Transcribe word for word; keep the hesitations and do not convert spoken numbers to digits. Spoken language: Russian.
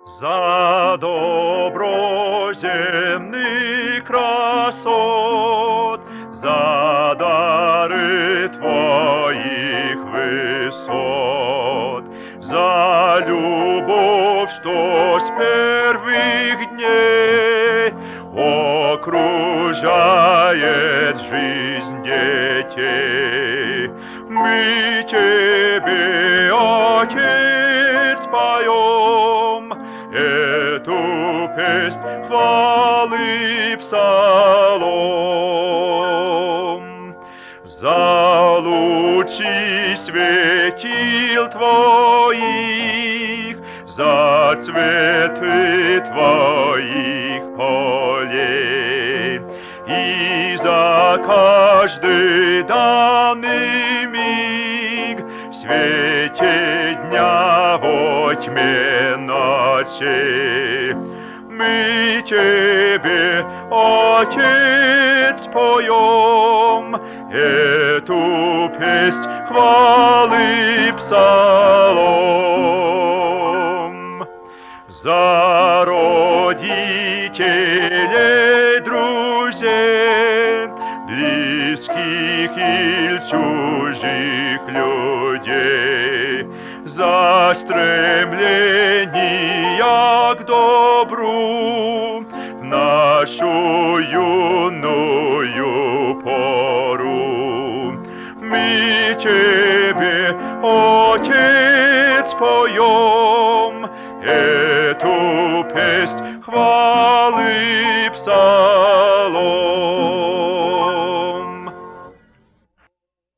За добро земных красот, за дары Твоих высот, за любовь, что с первых дней окружает жизнь детей. Мы Тебе, Отец, поем эту песнь хвалы псалом. За лучи светил Твоих, за цветы Твоих полей и за каждый данный миг в свете дня во тьме ночи. Мы Тебе, Отец, поем эту песнь хвалы псалом. За родителей, друзей, близких и чужих людей, за стремление к добру нашу юную пору. Мы Тебе, Отец, поем эту песнь хвалы